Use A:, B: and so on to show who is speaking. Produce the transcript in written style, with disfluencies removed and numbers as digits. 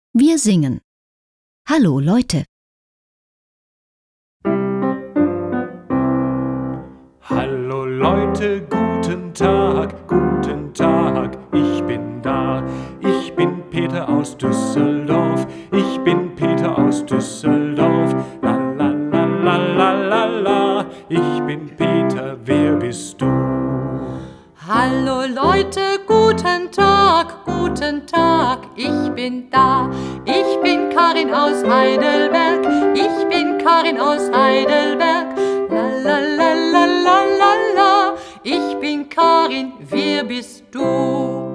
A: Wir singen. Hallo Leute.
B: Hallo Leute, guten Tag, ich bin da. Ich bin Peter aus Düsseldorf, La la la la la la la, ich bin Peter, wer bist du?
C: Hallo Leute, guten Tag, ich bin da. Ich bin Karin aus Heidelberg, La la la la la la la, ich bin Karin, wer bist du?